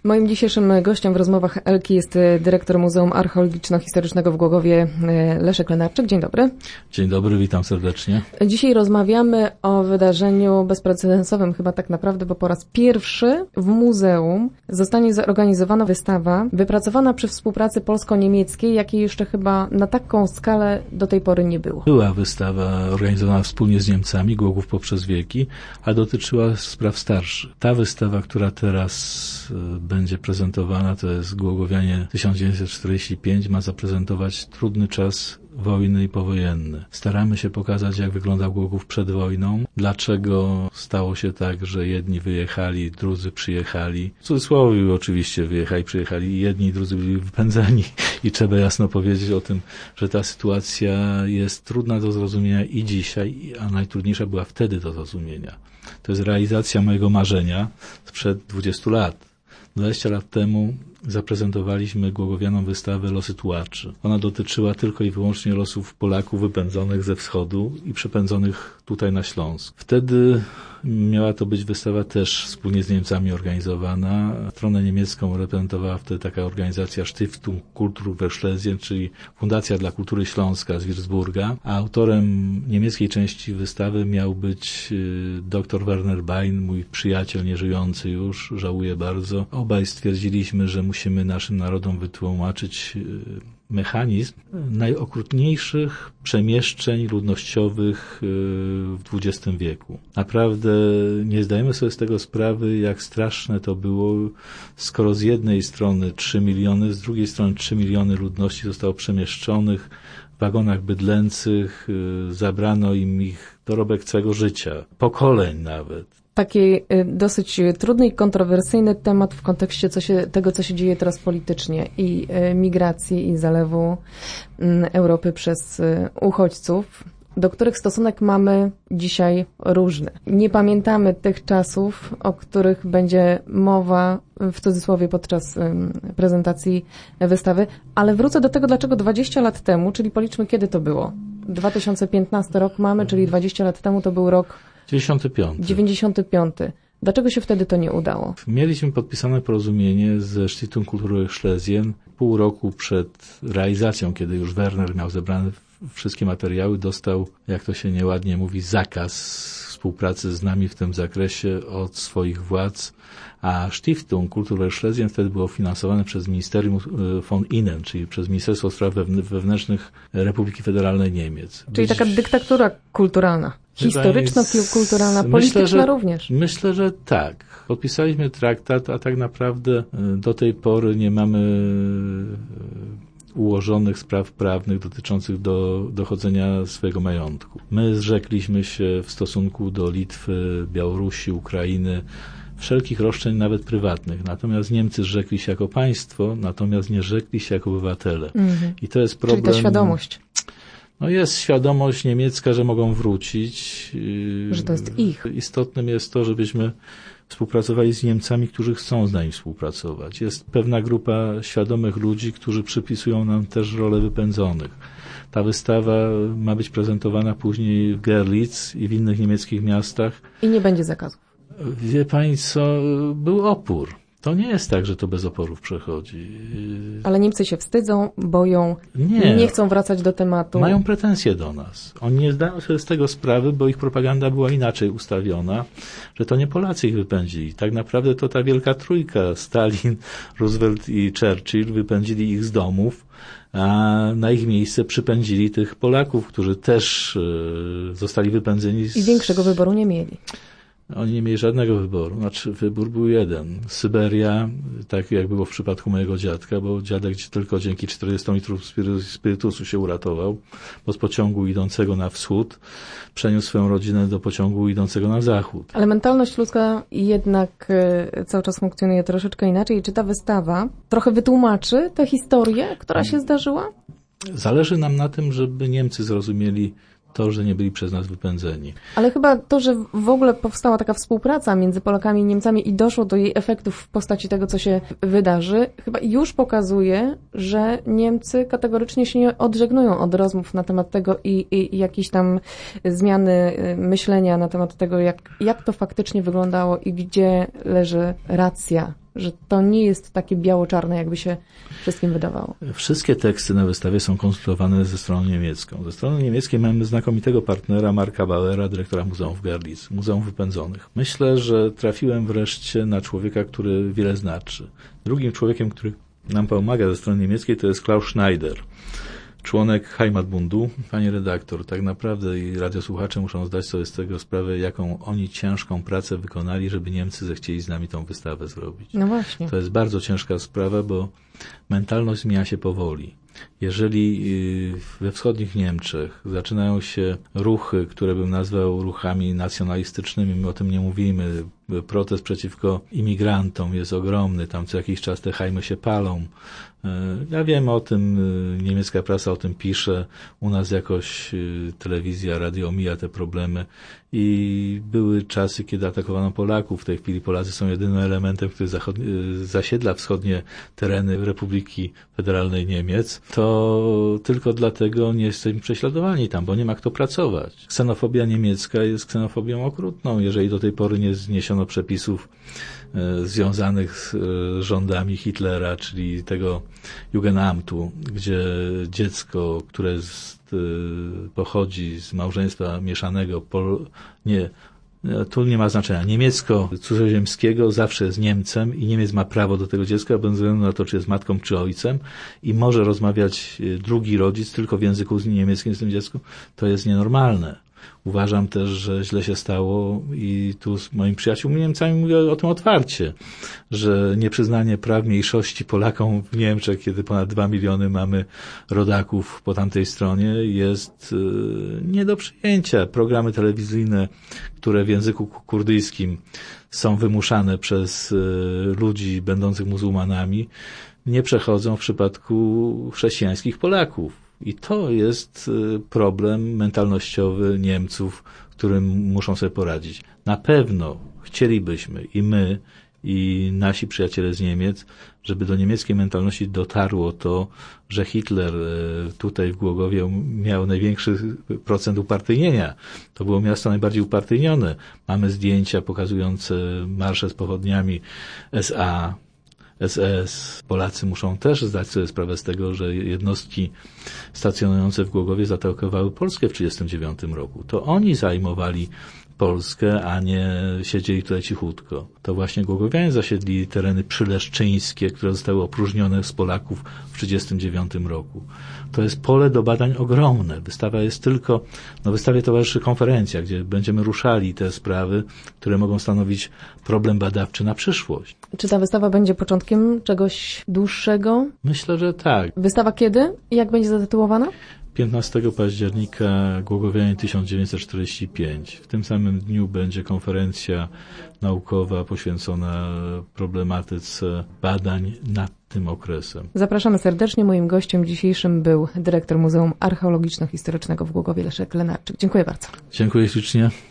Moim dzisiejszym gościem w rozmowach Elki jest dyrektor Muzeum Archeologiczno-Historycznego w Głogowie Leszek Lenarczyk. Dzień dobry. Dzień dobry, witam serdecznie. Dzisiaj rozmawiamy o wydarzeniu bezprecedensowym chyba tak naprawdę, bo po raz pierwszy w muzeum zostanie zorganizowana wystawa wypracowana przy współpracy polsko-niemieckiej, jakiej jeszcze chyba na taką skalę do tej pory nie było. Była wystawa organizowana wspólnie z Niemcami, Głogów poprzez wieki, a dotyczyła spraw starszych. Ta wystawa, która teraz będzie prezentowana, to jest Głogowianie 1945, ma zaprezentować trudny czas wojny i powojenny. Staramy się pokazać, jak wyglądał Głogów przed wojną, dlaczego stało się tak, że jedni wyjechali, drudzy przyjechali. W cudzysłowie oczywiście wyjechali, przyjechali, jedni i drudzy byli wypędzeni i trzeba jasno powiedzieć o tym, że ta sytuacja jest trudna do zrozumienia i dzisiaj, a najtrudniejsza była wtedy do zrozumienia. To jest realizacja mojego marzenia sprzed 20 lat. 20 lat temu zaprezentowaliśmy Głogowianom wystawę Losy tułaczy. Ona dotyczyła tylko i wyłącznie losów Polaków wypędzonych ze wschodu i przepędzonych tutaj na Śląsk. Wtedy miała to być wystawa też wspólnie z Niemcami organizowana. Stronę niemiecką reprezentowała wtedy taka organizacja Stiftung Kultur für Schlesien, czyli Fundacja dla Kultury Śląska z Würzburga, a autorem niemieckiej części wystawy miał być dr Werner Bein, mój przyjaciel nieżyjący już, żałuję bardzo. Obaj stwierdziliśmy, że musimy naszym narodom wytłumaczyć mechanizm najokrutniejszych przemieszczeń ludnościowych w XX wieku. Naprawdę nie zdajemy sobie z tego sprawy, jak straszne to było, skoro z jednej strony 3 miliony, z drugiej strony 3 miliony ludności zostało przemieszczonych w wagonach bydlęcych, zabrano im ich dorobek całego życia, pokoleń nawet. Taki dosyć trudny i kontrowersyjny temat w kontekście tego, co się dzieje teraz politycznie i migracji i zalewu Europy przez uchodźców, do których stosunek mamy dzisiaj różny. Nie pamiętamy tych czasów, o których będzie mowa w cudzysłowie podczas prezentacji wystawy, ale wrócę do tego, dlaczego 20 lat temu, czyli policzmy, kiedy to było. 2015 rok mamy, czyli 20 lat temu to był rok 95. Dlaczego się wtedy to nie udało? Mieliśmy podpisane porozumienie ze Stiftung Kultur Schlesien pół roku przed realizacją, kiedy już Werner miał zebrane wszystkie materiały, dostał, jak to się nieładnie mówi, zakaz współpracy z nami w tym zakresie od swoich władz, a Stiftung Kultur Schlesien wtedy było finansowane przez Ministerium von Innen, czyli przez Ministerstwo Spraw Wewnętrznych Republiki Federalnej Niemiec. Czyli taka dyktatura kulturalna. Historyczno-kulturalna, polityczna również. Myślę, że tak. Podpisaliśmy traktat, a tak naprawdę do tej pory nie mamy ułożonych spraw prawnych dotyczących dochodzenia swojego majątku. My zrzekliśmy się w stosunku do Litwy, Białorusi, Ukrainy wszelkich roszczeń, nawet prywatnych. Natomiast Niemcy zrzekli się jako państwo, natomiast nie zrzekli się jako obywatele. I to jest problem. Czyli ta świadomość. No jest świadomość niemiecka, że mogą wrócić. Że to jest ich. Istotnym jest to, żebyśmy współpracowali z Niemcami, którzy chcą z nami współpracować. Jest pewna grupa świadomych ludzi, którzy przypisują nam też rolę wypędzonych. Ta wystawa ma być prezentowana później w Görlitz i w innych niemieckich miastach. I nie będzie zakazów. Wie pani co, był opór. To nie jest tak, że to bez oporów przechodzi. Ale Niemcy się wstydzą, boją, nie chcą wracać do tematu. Mają pretensje do nas. Oni nie zdają sobie z tego sprawy, bo ich propaganda była inaczej ustawiona, że to nie Polacy ich wypędzili. Tak naprawdę to ta wielka trójka, Stalin, Roosevelt i Churchill, wypędzili ich z domów, a na ich miejsce przypędzili tych Polaków, którzy też zostali wypędzeni. I większego wyboru nie mieli. Oni nie mieli żadnego wyboru. Znaczy, wybór był jeden. Syberia, tak jak było w przypadku mojego dziadka, bo dziadek tylko dzięki 40 litrów spirytusu się uratował, bo z pociągu idącego na wschód przeniósł swoją rodzinę do pociągu idącego na zachód. Ale mentalność ludzka jednak cały czas funkcjonuje troszeczkę inaczej. Czy ta wystawa trochę wytłumaczy tę historię, która się zdarzyła? Zależy nam na tym, żeby Niemcy zrozumieli to, że nie byli przez nas wypędzeni. Ale chyba to, że w ogóle powstała taka współpraca między Polakami i Niemcami i doszło do jej efektów w postaci tego, co się wydarzy, chyba już pokazuje, że Niemcy kategorycznie się nie odżegnują od rozmów na temat tego i jakiejś tam zmiany myślenia na temat tego, jak to faktycznie wyglądało i gdzie leży racja że to nie jest takie biało-czarne, jakby się wszystkim wydawało. Wszystkie teksty na wystawie są konsultowane ze stroną niemiecką. Ze strony niemieckiej mamy znakomitego partnera Marka Bauera, dyrektora Muzeum w Görlitz, Muzeum Wypędzonych. Myślę, że trafiłem wreszcie na człowieka, który wiele znaczy. Drugim człowiekiem, który nam pomaga ze strony niemieckiej, to jest Klaus Schneider, członek Heimatbundu. Pani redaktor, tak naprawdę i radiosłuchacze muszą zdać sobie z tego sprawę, jaką oni ciężką pracę wykonali, żeby Niemcy zechcieli z nami tą wystawę zrobić. No właśnie. To jest bardzo ciężka sprawa, bo mentalność zmienia się powoli. Jeżeli we wschodnich Niemczech zaczynają się ruchy, które bym nazwał ruchami nacjonalistycznymi, my o tym nie mówimy, protest przeciwko imigrantom jest ogromny, tam co jakiś czas te hajmy się palą. Ja wiem o tym, niemiecka prasa o tym pisze, u nas jakoś telewizja, radio omija te problemy i były czasy, kiedy atakowano Polaków. W tej chwili Polacy są jedynym elementem, który zasiedla wschodnie tereny Republiki Federalnej Niemiec. To tylko dlatego nie jesteśmy prześladowani tam, bo nie ma kto pracować. Ksenofobia niemiecka jest ksenofobią okrutną. Jeżeli do tej pory nie zniesiono przepisów związanych z rządami Hitlera, czyli tego Jugendamtu, gdzie dziecko, które pochodzi z małżeństwa mieszanego, tu nie ma znaczenia, niemiecko-cudzoziemskiego zawsze jest Niemcem i Niemiec ma prawo do tego dziecka bez względu na to, czy jest matką, czy ojcem i może rozmawiać drugi rodzic tylko w języku niemieckim z tym dzieckiem. To jest nienormalne. Uważam też, że źle się stało i tu z moimi przyjaciółmi Niemcami mówię o tym otwarcie, że nieprzyznanie praw mniejszości Polakom w Niemczech, kiedy ponad 2 miliony mamy rodaków po tamtej stronie, jest nie do przyjęcia. Programy telewizyjne, które w języku kurdyjskim są wymuszane przez ludzi będących muzułmanami, nie przechodzą w przypadku chrześcijańskich Polaków. I to jest problem mentalnościowy Niemców, którym muszą sobie poradzić. Na pewno chcielibyśmy i my, i nasi przyjaciele z Niemiec, żeby do niemieckiej mentalności dotarło to, że Hitler tutaj w Głogowie miał największy procent upartyjnienia. To było miasto najbardziej upartyjnione. Mamy zdjęcia pokazujące marsze z pochodniami SA, SS. Polacy muszą też zdać sobie sprawę z tego, że jednostki stacjonujące w Głogowie zaatakowały Polskę w 1939 roku. To oni zajmowali Polskę, a nie siedzieli tutaj cichutko. To właśnie Głogowianie zasiedli tereny przyleszczyńskie, które zostały opróżnione z Polaków w 1939 roku. To jest pole do badań ogromne. Wystawa jest tylko, wystawie towarzyszy konferencja, gdzie będziemy ruszali te sprawy, które mogą stanowić problem badawczy na przyszłość. Czy ta wystawa będzie początkiem czegoś dłuższego? Myślę, że tak. Wystawa kiedy i jak będzie zatytułowana? 15 października Głogowianie 1945. W tym samym dniu będzie konferencja naukowa poświęcona problematyce badań nad tym okresem. Zapraszamy serdecznie. Moim gościem dzisiejszym był dyrektor Muzeum Archeologiczno-Historycznego w Głogowie Leszek Lenarczyk. Dziękuję bardzo. Dziękuję ślicznie.